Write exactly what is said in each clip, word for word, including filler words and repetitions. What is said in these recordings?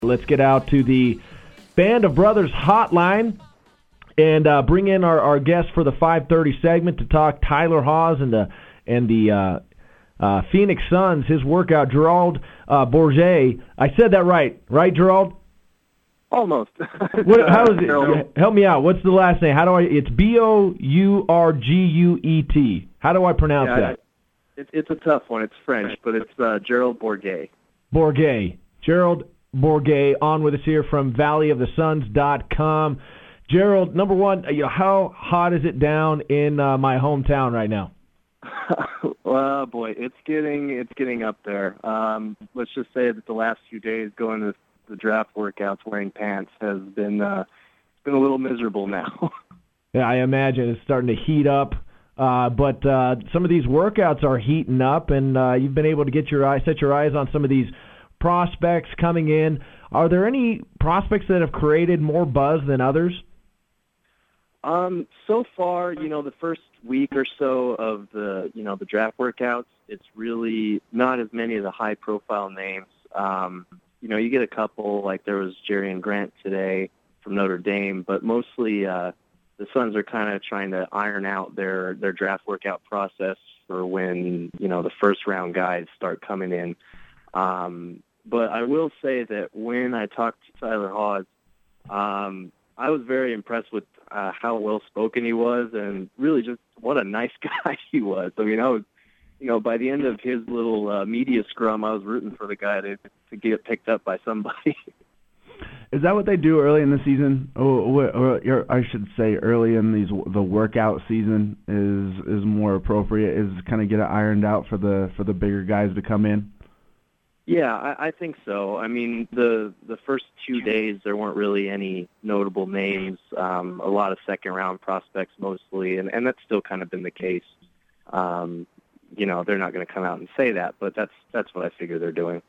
Let's get out to the Band of Brothers hotline and uh, bring in our, our guest for the five thirty segment to talk Tyler Haws and the and the uh, uh, Phoenix Suns, his workout, Gerald uh, Bourget. I said that right, right, Gerald? Almost. What, how is it? Help me out. What's the last name? How do I? It's B O U R G U E T. How do I pronounce yeah, that? It, it's a tough one. It's French, but it's uh, Gerald Bourget. Bourget. Gerald Bourget on with us here from valley of the suns dot com. Gerald, number one, you know, how hot is it down in uh, my hometown right now? Oh boy, it's getting it's getting up there. Um, let's just say that the last few days going to the draft workouts wearing pants has been uh, been a little miserable now. Yeah, I imagine it's starting to heat up. Uh, but uh, some of these workouts are heating up, and uh, you've been able to get your eye, set your eyes on some of these prospects coming in. Are there any prospects that have created more buzz than others? Um, so far, you know, the first week or so of the, you know, the draft workouts, it's really not as many of the high-profile names. Um, you know, you get a couple, like there was Jerian Grant today from Notre Dame, but mostly uh, the Suns are kind of trying to iron out their, their draft workout process for when, you know, the first-round guys start coming in. Um, But I will say that when I talked to Tyler Haws, um, I was very impressed with uh, how well-spoken he was and really just what a nice guy he was. I mean, I was, you know, by the end of his little uh, media scrum, I was rooting for the guy to, to get picked up by somebody. Is that what they do early in the season? Or, or, or I should say early in these the workout season is is more appropriate, is kind of get it ironed out for the for the bigger guys to come in? Yeah, I, I think so. I mean, the the first two days there weren't really any notable names. Um, a lot of second round prospects mostly, and, and that's still kind of been the case. Um, you know, they're not going to come out and say that, but that's that's what I figure they're doing.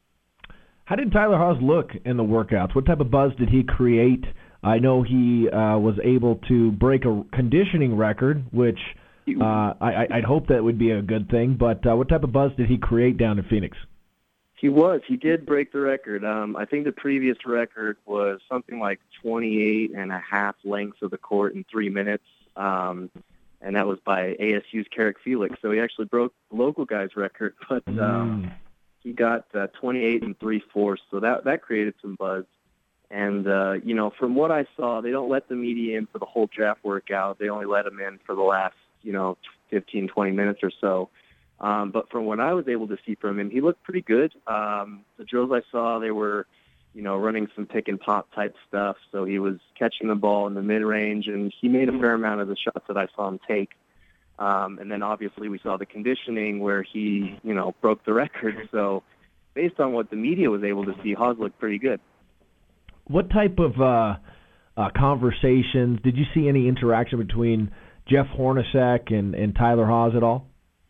How did Tyler Haws look in the workouts? What type of buzz did he create? I know he uh, was able to break a conditioning record, which uh, I, I'd hope that would be a good thing. But uh, what type of buzz did he create down in Phoenix? He was. He did break the record. Um, I think the previous record was something like twenty-eight and a half lengths of the court in three minutes, um, and that was by A S U's Carrick Felix. So he actually broke the local guy's record, but um, mm. he got uh, twenty-eight and three-fourths, so that, that created some buzz. And, uh, you know, from what I saw, they don't let the media in for the whole draft workout. They only let them in for the last, you know, fifteen, twenty minutes or so. Um, but from what I was able to see from him, he looked pretty good. Um, the drills I saw, they were, you know, running some pick and pop type stuff. So he was catching the ball in the mid range, and he made a fair amount of the shots that I saw him take. Um, and then obviously we saw the conditioning where he, you know, broke the record. So based on what the media was able to see, Haws looked pretty good. What type of uh, uh, conversations, did you see any interaction between Jeff Hornacek and, and Tyler Haws at all?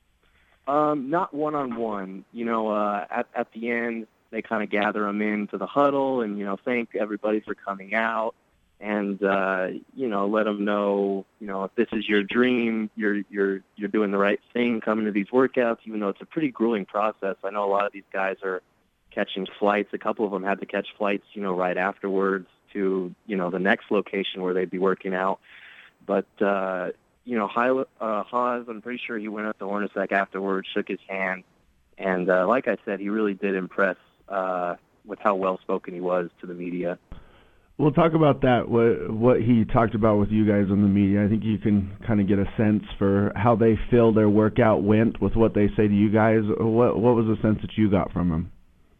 Um, not one-on-one. You know, uh, at, at the end, they kind of gather them into the huddle and, you know, thank everybody for coming out and, uh, you know, let them know, you know, if this is your dream, you're, you're, you're doing the right thing coming to these workouts, even though it's a pretty grueling process. I know a lot of these guys are catching flights. A couple of them had to catch flights, you know, right afterwards to, you know, the next location where they'd be working out. But, uh, you know, uh, Haws, I'm pretty sure he went up to Hornacek afterwards, shook his hand, and uh, like I said, he really did impress uh, with how well-spoken he was to the media. We'll talk about that, what, what he talked about with you guys on the media. I think you can kind of get a sense for how they feel their workout went with what they say to you guys. What, what was the sense that you got from him?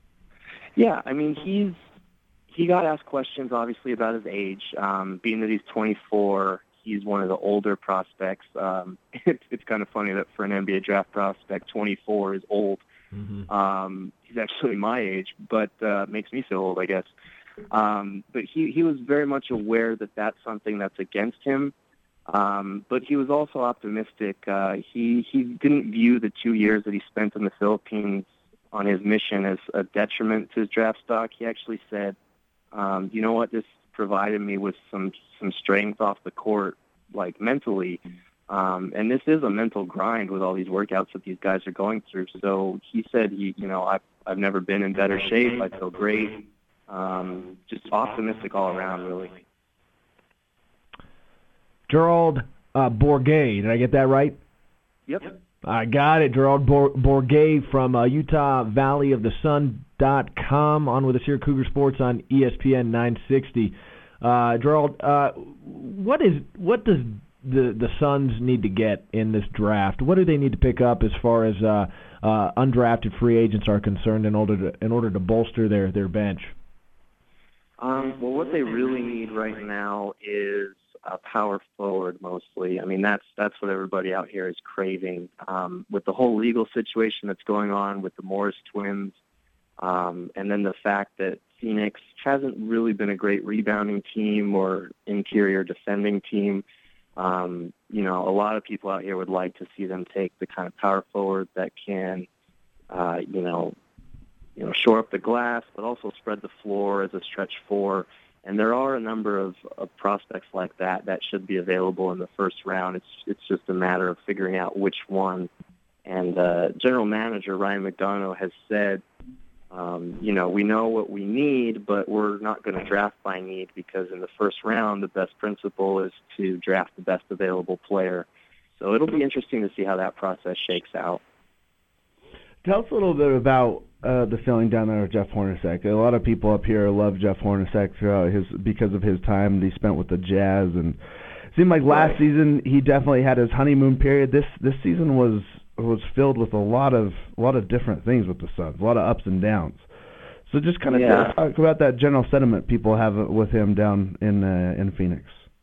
Yeah, I mean, he's he got asked questions, obviously, about his age. Um, being that he's twenty-four, he's one of the older prospects. Um, it's, it's kind of funny that for an N B A draft prospect, twenty-four is old. Mm-hmm. Um, he's actually my age, but uh, makes me feel old, I guess. Um, but he, he was very much aware that that's something that's against him. Um, but he was also optimistic. Uh, he, he didn't view the two years that he spent in the Philippines on his mission as a detriment to his draft stock. He actually said, um, you know what, this provided me with some some strength off the court, like mentally. Um, and this is a mental grind with all these workouts that these guys are going through. So he said, he, you know, I've, I've never been in better shape. I feel great. Um, just optimistic all around, really. Gerald uh, Bourguet, did I get that right? Yep. I got it. Gerald Bourguet from uh, Utah Valley of the Sun dot com, on with us here at Cougar Sports on E S P N nine sixty. Uh, Gerald, uh, what is what does the the Suns need to get in this draft? What do they need to pick up as far as uh, uh, undrafted free agents are concerned in order to in order to bolster their their bench? Um, well, what they really need right now is a power forward mostly. I mean, that's that's what everybody out here is craving. Um, with the whole legal situation that's going on with the Morris twins, um, and then the fact that Phoenix hasn't really been a great rebounding team or interior defending team. Um, you know, a lot of people out here would like to see them take the kind of power forward that can, uh, you know, you know, shore up the glass, but also spread the floor as a stretch four. And there are a number of, of prospects like that that should be available in the first round. It's it's just a matter of figuring out which one. And uh, General Manager Ryan McDonough has said, um, you know, we know what we need, but we're not going to draft by need, because in the first round, the best principle is to draft the best available player. So it'll be interesting to see how that process shakes out. Tell us a little bit about uh, the feeling down there with Jeff Hornacek. A lot of people up here love Jeff Hornacek throughout his because of his time that he spent with the Jazz, and it seemed like last right. season he definitely had his honeymoon period. This this season was was filled with a lot of a lot of different things with the Suns, a lot of ups and downs. So just kind of yeah. talk about that general sentiment people have with him down in uh, in Phoenix.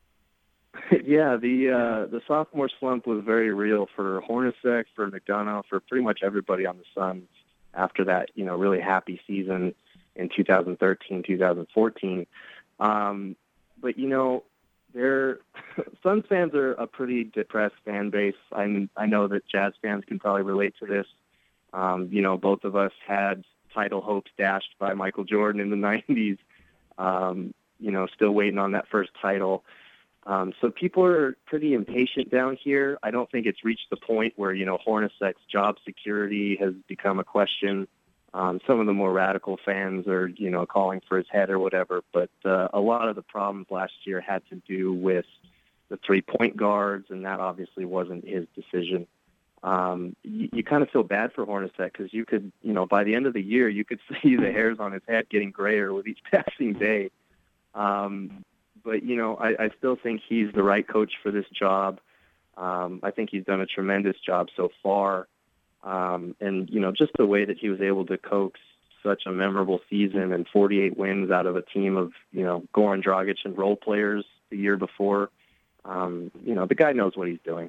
Yeah, the uh, the sophomore slump was very real for Hornacek, for McDonough, for pretty much everybody on the Suns after that, you know, really happy season in two thousand thirteen, two thousand fourteen. Um, but, you know, they're, Suns fans are a pretty depressed fan base. I, I know that Jazz fans can probably relate to this. Um, you know, both of us had title hopes dashed by Michael Jordan in the nineties, um, you know, still waiting on that first title. Um, so people are pretty impatient down here. I don't think it's reached the point where, you know, Hornacek's job security has become a question. Um, some of the more radical fans are, you know, calling for his head or whatever. But uh, a lot of the problems last year had to do with the three-point guards, and that obviously wasn't his decision. Um, you, you kind of feel bad for Hornacek because you could, you know, by the end of the year, you could see the hairs on his head getting grayer with each passing day. Um But, you know, I, I still think he's the right coach for this job. Um, I think he's done a tremendous job so far. Um, and, you know, just the way that he was able to coax such a memorable season and forty-eight wins out of a team of, you know, Goran Dragic and role players the year before. Um, you know, the guy knows what he's doing.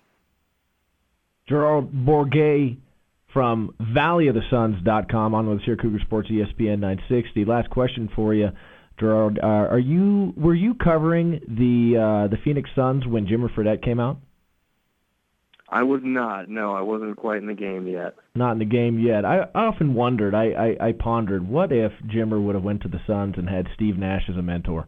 Gerald Bourguet from Valley of the Suns dot com, on with us here, Cougar Sports E S P N nine sixty. Last question for you. Gerard, uh, are you were you covering the uh, the Phoenix Suns when Jimmer Fredette came out? I was not. No, I wasn't quite in the game yet. Not in the game yet. I, I often wondered. I, I, I pondered, what if Jimmer would have went to the Suns and had Steve Nash as a mentor?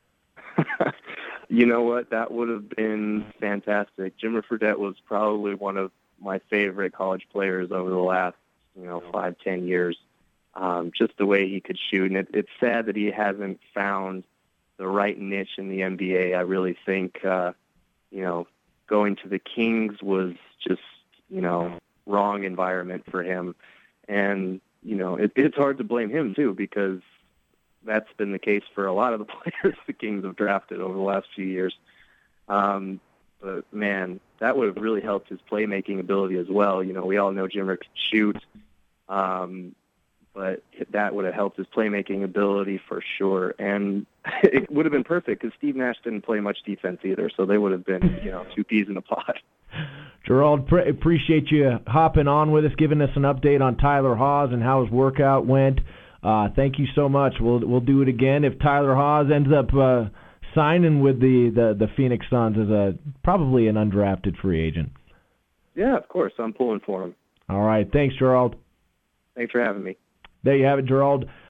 You know what? That would have been fantastic. Jimmer Fredette was probably one of my favorite college players over the last, you know, five, ten years. Um, just the way he could shoot. And it, it's sad that he hasn't found the right niche in the N B A. I really think, uh, you know, going to the Kings was just, you know, wrong environment for him. And, you know, it, it's hard to blame him, too, because that's been the case for a lot of the players the Kings have drafted over the last few years. Um, but, man, that would have really helped his playmaking ability as well. You know, we all know Jimmer could shoot. Um But that would have helped his playmaking ability for sure. And it would have been perfect because Steve Nash didn't play much defense either, so they would have been, you know, two peas in a pod. Gerald, pre- appreciate you hopping on with us, giving us an update on Tyler Haws and how his workout went. Uh, thank you so much. We'll we'll do it again if Tyler Haws ends up uh, signing with the, the, the Phoenix Suns as a probably an undrafted free agent. Yeah, of course. I'm pulling for him. All right. Thanks, Gerald. Thanks for having me. There you have it, Gerald